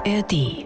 ARD.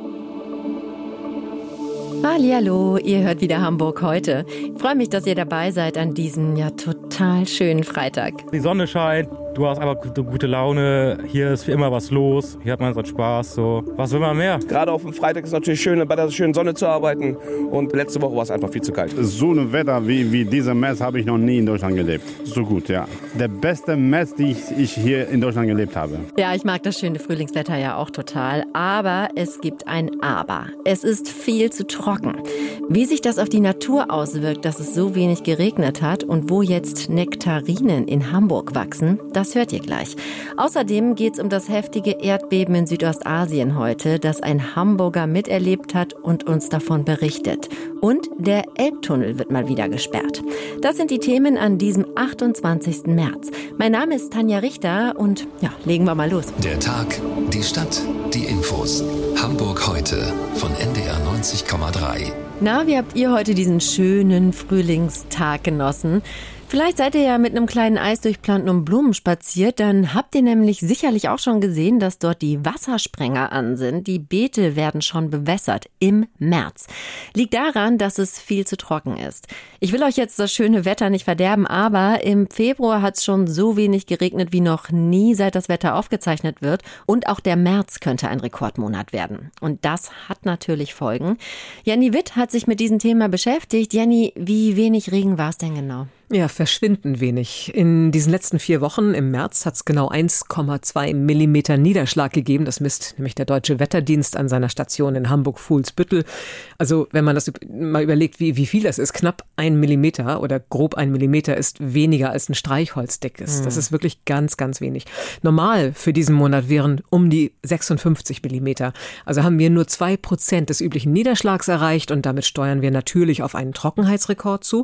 Hallihallo, ihr hört wieder Hamburg heute. Ich freue mich, dass ihr dabei seid an diesem ja total schönen Freitag. Die Sonne scheint, du hast einfach gute Laune, hier ist wie immer was los, hier hat man so Spaß, so. Was will man mehr? Gerade auf dem Freitag ist es natürlich schön, bei der schönen Sonne zu arbeiten, und letzte Woche war es einfach viel zu kalt. So ein Wetter wie dieser März habe ich noch nie in Deutschland gelebt. So gut, ja. Der beste März, den ich hier in Deutschland gelebt habe. Ja, ich mag das schöne Frühlingswetter ja auch total, aber es gibt ein Aber. Es ist viel zu trocken. Wie sich das auf die Natur auswirkt, dass es so wenig geregnet hat und wo jetzt Nektarinen in Hamburg wachsen, das hört ihr gleich. Außerdem geht es um das heftige Erdbeben in Südostasien heute, das ein Hamburger miterlebt hat und uns davon berichtet. Und der Elbtunnel wird mal wieder gesperrt. Das sind die Themen an diesem 28. März. Mein Name ist Tanja Richter und ja, legen wir mal los. Der Tag, die Stadt, die Infos. Hamburg heute von NDR 90,3. Na, wie habt ihr heute diesen schönen Frühlingstag genossen? Vielleicht seid ihr ja mit einem kleinen Eis durch Planten und Blumen spaziert, dann habt ihr nämlich sicherlich auch schon gesehen, dass dort die Wassersprenger an sind. Die Beete werden schon bewässert im März. Liegt daran, dass es viel zu trocken ist. Ich will euch jetzt das schöne Wetter nicht verderben, aber im Februar hat es schon so wenig geregnet wie noch nie, seit das Wetter aufgezeichnet wird. Und auch der März könnte ein Rekordmonat werden. Und das hat natürlich Folgen. Jenny Witt hat sich mit diesem Thema beschäftigt. Jenny, wie wenig Regen war es denn genau? Ja, verschwindend wenig. In diesen letzten 4 Wochen im März hat es genau 1,2 Millimeter Niederschlag gegeben. Das misst nämlich der Deutsche Wetterdienst an seiner Station in Hamburg-Fuhlsbüttel. Also wenn man das mal überlegt, wie viel das ist, knapp 1 Millimeter oder grob 1 Millimeter ist weniger als ein Streichholzdick ist. Das ist wirklich ganz, ganz wenig. Normal für diesen Monat wären um die 56 Millimeter. Also haben wir nur 2% des üblichen Niederschlags erreicht und damit steuern wir natürlich auf einen Trockenheitsrekord zu.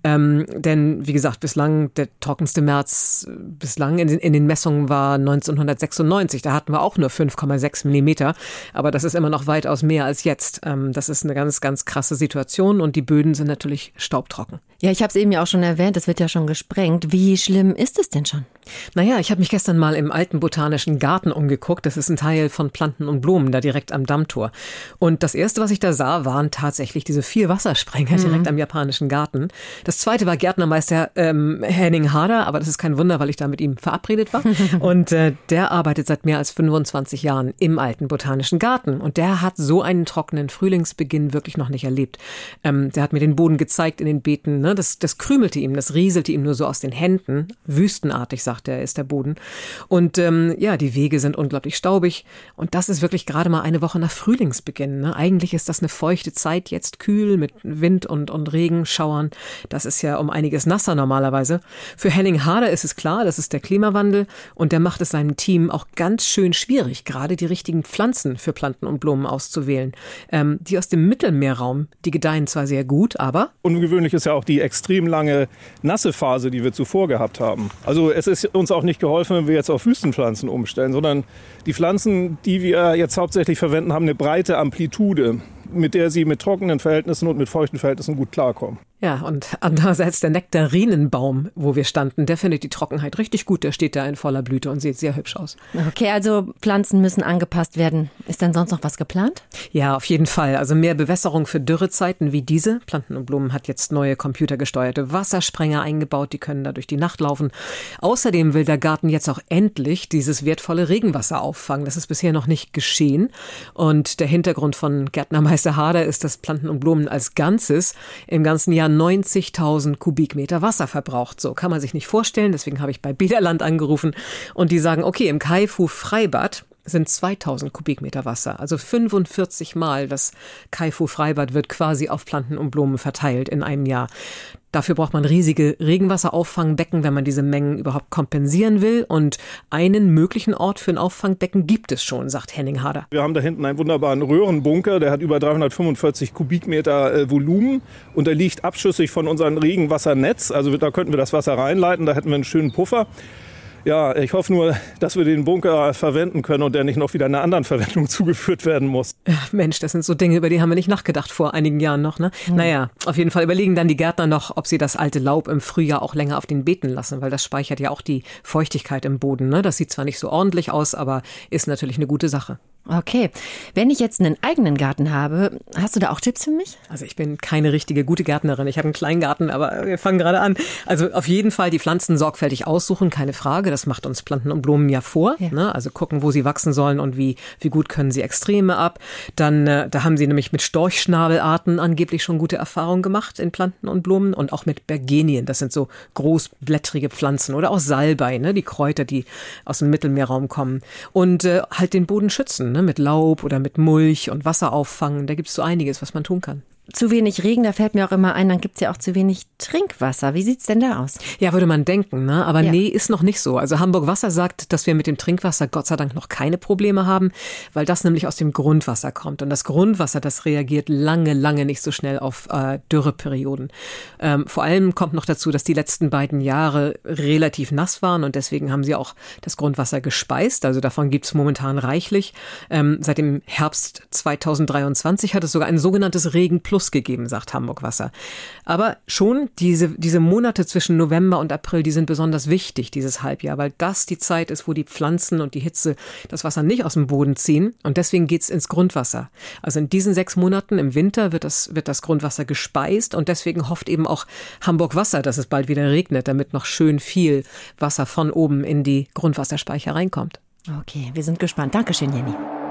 Denn wie gesagt, bislang der trockenste März bislang in den Messungen war 1996. Da hatten wir auch nur 5,6 Millimeter. Aber das ist immer noch weitaus mehr als jetzt. Das ist eine ganz, ganz krasse Situation und die Böden sind natürlich staubtrocken. Ja, ich habe es eben ja auch schon erwähnt, das wird ja schon gesprengt. Wie schlimm ist es denn schon? Naja, ich habe mich gestern mal im alten Botanischen Garten umgeguckt. Das ist ein Teil von Planten und Blumen, da direkt am Dammtor. Und das Erste, was ich da sah, waren tatsächlich diese 4 Wassersprenger direkt am Japanischen Garten. Das Zweite war Gärtnermeister Henning Harder, aber das ist kein Wunder, weil ich da mit ihm verabredet war. Und der arbeitet seit mehr als 25 Jahren im alten Botanischen Garten. Und der hat so einen trockenen Frühlingsbeginn wirklich noch nicht erlebt. Der hat mir den Boden gezeigt in den Beeten. Ne? Das krümelte ihm, das rieselte ihm nur so aus den Händen. Wüstenartig, sagt er, ist der Boden. Und die Wege sind unglaublich staubig. Und das ist wirklich gerade mal eine Woche nach Frühlingsbeginn. Ne? Eigentlich ist das eine feuchte Zeit, jetzt kühl mit Wind und Regenschauern. Das ist ja um einiges nasser normalerweise. Für Henning Harder ist es klar, das ist der Klimawandel. Und der macht es seinem Team auch ganz schön schwierig, gerade die richtigen Pflanzen für Planten und Blumen auszuwählen. Die aus dem Mittelmeerraum, die gedeihen zwar sehr gut, aber... Ungewöhnlich ist ja auch die extrem lange nasse Phase, die wir zuvor gehabt haben. Also es ist uns auch nicht geholfen, wenn wir jetzt auf Wüstenpflanzen umstellen, sondern die Pflanzen, die wir jetzt hauptsächlich verwenden, haben eine breite Amplitude, mit der sie mit trockenen Verhältnissen und mit feuchten Verhältnissen gut klarkommen. Ja, und andererseits der Nektarinenbaum, wo wir standen, der findet die Trockenheit richtig gut. Der steht da in voller Blüte und sieht sehr hübsch aus. Okay, also Pflanzen müssen angepasst werden. Ist denn sonst noch was geplant? Ja, auf jeden Fall. Also mehr Bewässerung für Dürrezeiten wie diese. Planten und Blumen hat jetzt neue computergesteuerte Wassersprenger eingebaut. Die können da durch die Nacht laufen. Außerdem will der Garten jetzt auch endlich dieses wertvolle Regenwasser auffangen. Das ist bisher noch nicht geschehen. Und der Hintergrund von Gärtnermeister Harder ist, dass Planten und Blumen als Ganzes im ganzen Jahr 90.000 Kubikmeter Wasser verbraucht. So kann man sich nicht vorstellen. Deswegen habe ich bei Bederland angerufen und die sagen, okay, im Kaifu-Freibad sind 2000 Kubikmeter Wasser. Also 45 Mal das Kaifu-Freibad wird quasi auf Planten und Blumen verteilt in einem Jahr. Dafür braucht man riesige Regenwasserauffangbecken, wenn man diese Mengen überhaupt kompensieren will. Und einen möglichen Ort für ein Auffangbecken gibt es schon, sagt Henning Harder. Wir haben da hinten einen wunderbaren Röhrenbunker, der hat über 345 Kubikmeter Volumen und der liegt abschüssig von unserem Regenwassernetz. Also da könnten wir das Wasser reinleiten, da hätten wir einen schönen Puffer. Ja, ich hoffe nur, dass wir den Bunker verwenden können und der nicht noch wieder einer anderen Verwendung zugeführt werden muss. Mensch, das sind so Dinge, über die haben wir nicht nachgedacht vor einigen Jahren noch. Ne? Naja, auf jeden Fall überlegen dann die Gärtner noch, ob sie das alte Laub im Frühjahr auch länger auf den Beeten lassen, weil das speichert ja auch die Feuchtigkeit im Boden. Ne? Das sieht zwar nicht so ordentlich aus, aber ist natürlich eine gute Sache. Okay. Wenn ich jetzt einen eigenen Garten habe, hast du da auch Tipps für mich? Also ich bin keine richtige gute Gärtnerin. Ich habe einen kleinen Garten, aber wir fangen gerade an. Also auf jeden Fall die Pflanzen sorgfältig aussuchen, keine Frage. Das macht uns Planten und Blumen ja vor. Ja. Ne? Also gucken, wo sie wachsen sollen und wie gut können sie Extreme ab. Dann, da haben sie nämlich mit Storchschnabelarten angeblich schon gute Erfahrungen gemacht in Planten und Blumen und auch mit Bergenien. Das sind so großblättrige Pflanzen oder auch Salbei, ne? Die Kräuter, die aus dem Mittelmeerraum kommen. Und halt den Boden schützen, ne? Mit Laub oder mit Mulch und Wasser auffangen. Da gibt es so einiges, was man tun kann. Zu wenig Regen, da fällt mir auch immer ein, dann gibt's ja auch zu wenig Trinkwasser. Wie sieht's denn da aus? Ja, würde man denken, ne? Aber ja. Nee, ist noch nicht so. Also Hamburg Wasser sagt, dass wir mit dem Trinkwasser Gott sei Dank noch keine Probleme haben, weil das nämlich aus dem Grundwasser kommt. Und das Grundwasser, das reagiert lange nicht so schnell auf Dürreperioden. Vor allem kommt noch dazu, dass die letzten beiden Jahre relativ nass waren und deswegen haben sie auch das Grundwasser gespeist. Also davon gibt's momentan reichlich. Seit dem Herbst 2023 hat es sogar ein sogenanntes Regenplus gegeben, sagt Hamburg Wasser. Aber schon diese Monate zwischen November und April, die sind besonders wichtig, dieses Halbjahr, weil das die Zeit ist, wo die Pflanzen und die Hitze das Wasser nicht aus dem Boden ziehen und deswegen geht's ins Grundwasser. Also in diesen 6 Monaten im Winter wird das Grundwasser gespeist und deswegen hofft eben auch Hamburg Wasser, dass es bald wieder regnet, damit noch schön viel Wasser von oben in die Grundwasserspeicher reinkommt. Okay, wir sind gespannt. Dankeschön, Jenny.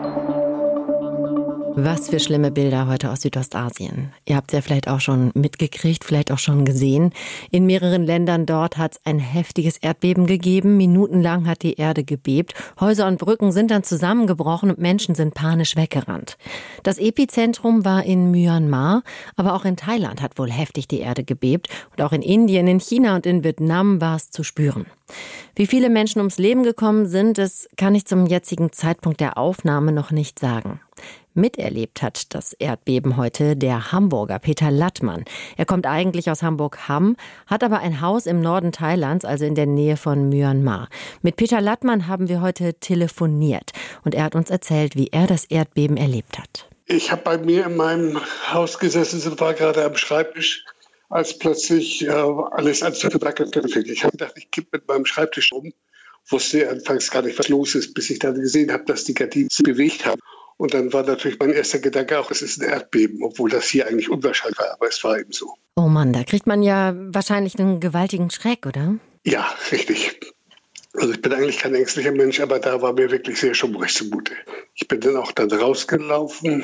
Was für schlimme Bilder heute aus Südostasien. Ihr habt es ja vielleicht auch schon mitgekriegt, vielleicht auch schon gesehen. In mehreren Ländern dort hat es ein heftiges Erdbeben gegeben. Minutenlang hat die Erde gebebt. Häuser und Brücken sind dann zusammengebrochen und Menschen sind panisch weggerannt. Das Epizentrum war in Myanmar, aber auch in Thailand hat wohl heftig die Erde gebebt. Und auch in Indien, in China und in Vietnam war es zu spüren. Wie viele Menschen ums Leben gekommen sind, das kann ich zum jetzigen Zeitpunkt der Aufnahme noch nicht sagen. Miterlebt hat das Erdbeben heute der Hamburger Peter Lattmann. Er kommt eigentlich aus Hamburg-Hamm, hat aber ein Haus im Norden Thailands, also in der Nähe von Myanmar. Mit Peter Lattmann haben wir heute telefoniert und er hat uns erzählt, wie er das Erdbeben erlebt hat. Ich habe bei mir in meinem Haus gesessen, war gerade am Schreibtisch, als plötzlich alles anfing zu wackeln. Ich habe gedacht, ich kippe mit meinem Schreibtisch um, wusste anfangs gar nicht, was los ist, bis ich dann gesehen habe, dass die Gardinen sich bewegt haben. Und dann war natürlich mein erster Gedanke auch, es ist ein Erdbeben, obwohl das hier eigentlich unwahrscheinlich war, aber es war eben so. Oh Mann, da kriegt man ja wahrscheinlich einen gewaltigen Schreck, oder? Ja, richtig. Also ich bin eigentlich kein ängstlicher Mensch, aber da war mir wirklich sehr schummrig zumute. Ich bin dann auch rausgelaufen,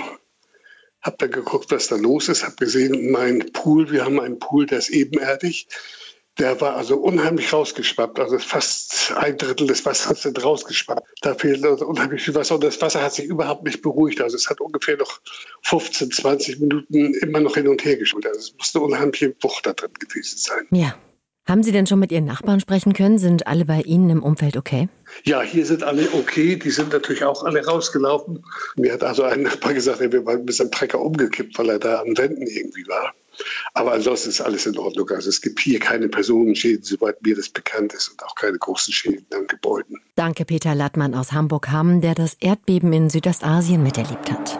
habe dann geguckt, was da los ist, habe gesehen, mein Pool, wir haben einen Pool, der ist ebenerdig. Der war also unheimlich rausgeschwappt, also fast 1/3 des Wassers sind rausgeschwappt. Da fehlt also unheimlich viel Wasser und das Wasser hat sich überhaupt nicht beruhigt. Also es hat ungefähr noch 15, 20 Minuten immer noch hin und her geschwommen. Also es musste eine unheimliche Wucht da drin gewesen sein. Ja. Haben Sie denn schon mit Ihren Nachbarn sprechen können? Sind alle bei Ihnen im Umfeld okay? Ja, hier sind alle okay. Die sind natürlich auch alle rausgelaufen. Mir hat also ein Nachbar gesagt, er war mit seinem Trecker umgekippt, weil er da an Wänden irgendwie war. Aber ansonsten ist alles in Ordnung. Also es gibt hier keine Personenschäden, soweit mir das bekannt ist, und auch keine großen Schäden an Gebäuden. Danke, Peter Lattmann aus Hamburg-Hamm, der das Erdbeben in Südostasien miterlebt hat.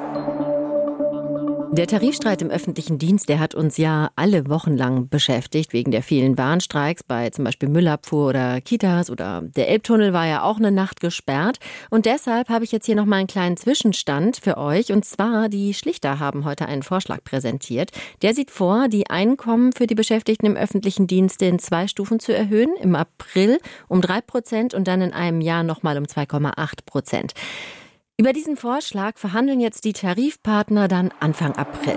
Der Tarifstreit im öffentlichen Dienst, der hat uns ja alle Wochen lang beschäftigt, wegen der vielen Warnstreiks bei zum Beispiel Müllabfuhr oder Kitas, oder der Elbtunnel war ja auch eine Nacht gesperrt. Und deshalb habe ich jetzt hier nochmal einen kleinen Zwischenstand für euch. Und zwar, die Schlichter haben heute einen Vorschlag präsentiert. Der sieht vor, die Einkommen für die Beschäftigten im öffentlichen Dienst in 2 Stufen zu erhöhen. Im April um 3% und dann in einem Jahr nochmal um 2,8%. Über diesen Vorschlag verhandeln jetzt die Tarifpartner dann Anfang April.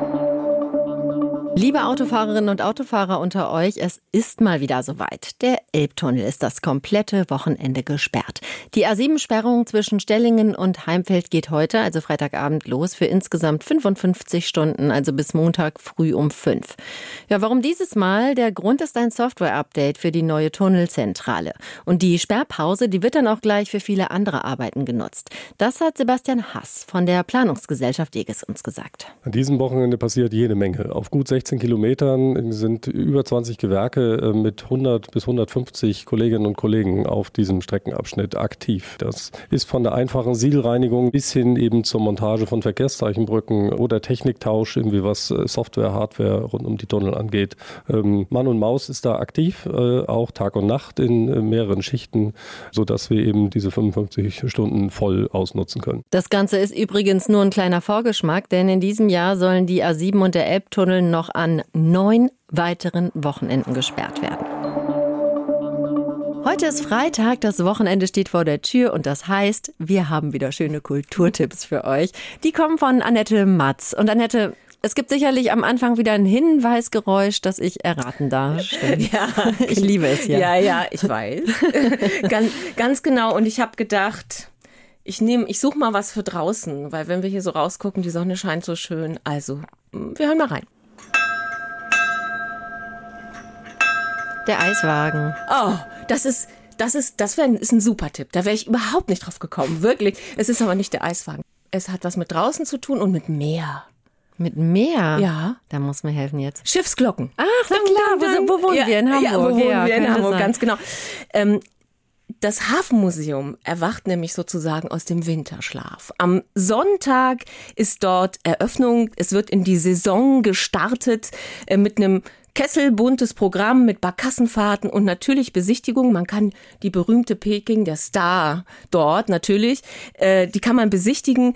Liebe Autofahrerinnen und Autofahrer unter euch, es ist mal wieder soweit. Der Elbtunnel ist das komplette Wochenende gesperrt. Die A7-Sperrung zwischen Stellingen und Heimfeld geht heute, also Freitagabend, los für insgesamt 55 Stunden, also bis Montag früh um 5. Ja, warum dieses Mal? Der Grund ist ein Software-Update für die neue Tunnelzentrale. Und die Sperrpause, die wird dann auch gleich für viele andere Arbeiten genutzt. Das hat Sebastian Hass von der Planungsgesellschaft EGES uns gesagt. An diesem Wochenende passiert jede Menge. Auf gut 60 16 Kilometern sind über 20 Gewerke mit 100 bis 150 Kolleginnen und Kollegen auf diesem Streckenabschnitt aktiv. Das ist von der einfachen Siegelreinigung bis hin eben zur Montage von Verkehrszeichenbrücken oder Techniktausch, irgendwie was Software, Hardware rund um die Tunnel angeht. Mann und Maus ist da aktiv, auch Tag und Nacht in mehreren Schichten, sodass wir eben diese 55 Stunden voll ausnutzen können. Das Ganze ist übrigens nur ein kleiner Vorgeschmack, denn in diesem Jahr sollen die A7 und der Elbtunnel noch an 9 weiteren Wochenenden gesperrt werden. Heute ist Freitag, das Wochenende steht vor der Tür und das heißt, wir haben wieder schöne Kulturtipps für euch. Die kommen von Annette Matz. Und Annette, es gibt sicherlich am Anfang wieder ein Hinweisgeräusch, das ich erraten darf. Ja, ich liebe es ja. Ja, ich weiß. ganz genau. Und ich habe gedacht, ich suche mal was für draußen, weil wenn wir hier so rausgucken, die Sonne scheint so schön. Also, wir hören mal rein. Der Eiswagen. Oh, das ist ein super Tipp. Da wäre ich überhaupt nicht drauf gekommen. Wirklich. Es ist aber nicht der Eiswagen. Es hat was mit draußen zu tun und mit Meer. Mit Meer? Ja. Da muss mir helfen jetzt. Schiffsglocken. Ach, na klar. Wo wohnen wir? In Hamburg. Ja, wo wohnen wir in Hamburg, sein. ganz genau. Das Hafenmuseum erwacht nämlich sozusagen aus dem Winterschlaf. Am Sonntag ist dort Eröffnung. Es wird in die Saison gestartet mit einem kesselbuntes Programm mit Barkassenfahrten und natürlich Besichtigung. Man kann die berühmte Peking, der Star dort natürlich, die kann man besichtigen.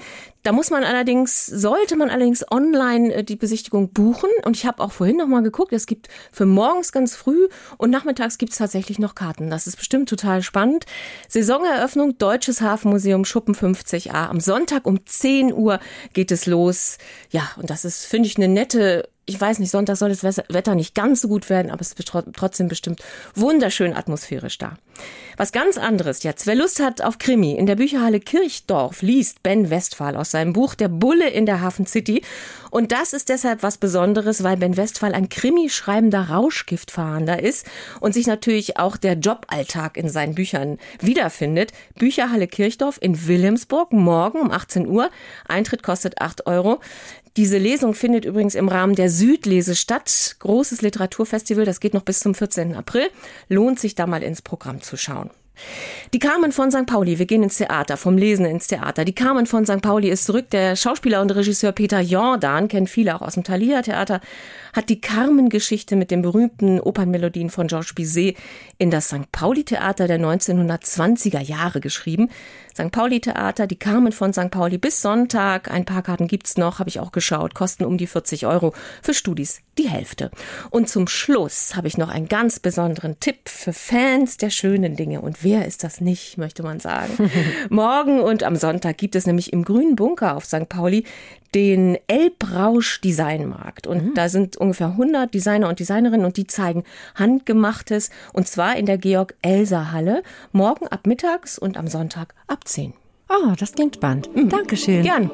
Sollte man allerdings online die Besichtigung buchen. Und ich habe auch vorhin noch mal geguckt, es gibt für morgens ganz früh und nachmittags gibt es tatsächlich noch Karten. Das ist bestimmt total spannend. Saisoneröffnung, Deutsches Hafenmuseum, Schuppen 50a. Am Sonntag um 10 Uhr geht es los. Ja, und das ist, finde ich, eine nette... Ich weiß nicht, Sonntag soll das Wetter nicht ganz so gut werden, aber es ist trotzdem bestimmt wunderschön atmosphärisch da. Was ganz anderes jetzt. Wer Lust hat auf Krimi, in der Bücherhalle Kirchdorf liest Ben Westphal aus seinem Buch Der Bulle in der Hafen City. Und das ist deshalb was Besonderes, weil Ben Westphal ein Krimi-schreibender Rauschgiftfahnder ist und sich natürlich auch der Joballtag in seinen Büchern wiederfindet. Bücherhalle Kirchdorf in Wilhelmsburg, morgen um 18 Uhr. Eintritt kostet 8 €. Diese Lesung findet übrigens im Rahmen der Südlese statt. Großes Literaturfestival, das geht noch bis zum 14. April. Lohnt sich da mal ins Programm zu schauen. Die Carmen von St. Pauli, wir gehen ins Theater, vom Lesen ins Theater. Die Carmen von St. Pauli ist zurück. Der Schauspieler und Regisseur Peter Jordan, kennt viele auch aus dem Thalia-Theater, hat die Carmen-Geschichte mit den berühmten Opernmelodien von Georges Bizet in das St. Pauli-Theater der 1920er Jahre geschrieben. St. Pauli-Theater, die Carmen von St. Pauli bis Sonntag. Ein paar Karten gibt's noch, habe ich auch geschaut, kosten um die 40 €, für Studis die Hälfte. Und zum Schluss habe ich noch einen ganz besonderen Tipp für Fans der schönen Dinge. Und wer ist das nicht, möchte man sagen. Morgen und am Sonntag gibt es nämlich im Grünen Bunker auf St. Pauli den Elbrausch Designmarkt. Und da sind ungefähr 100 Designer und Designerinnen und die zeigen Handgemachtes. Und zwar in der Georg-Elser-Halle. Morgen ab mittags und am Sonntag ab 10. Oh, das klingt spannend. Dankeschön. Gern.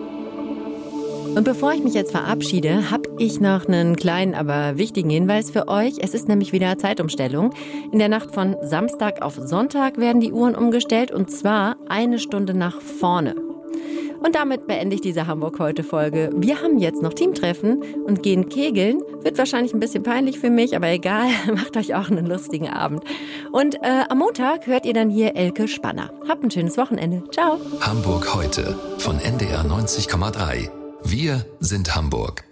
Und bevor ich mich jetzt verabschiede, habe ich noch einen kleinen, aber wichtigen Hinweis für euch. Es ist nämlich wieder Zeitumstellung. In der Nacht von Samstag auf Sonntag werden die Uhren umgestellt und zwar 1 Stunde nach vorne. Und damit beende ich diese Hamburg-Heute-Folge. Wir haben jetzt noch Teamtreffen und gehen kegeln. Wird wahrscheinlich ein bisschen peinlich für mich, aber egal. Macht euch auch einen lustigen Abend. Und am Montag hört ihr dann hier Elke Spanner. Habt ein schönes Wochenende. Ciao. Hamburg heute von NDR 90,3. Wir sind Hamburg.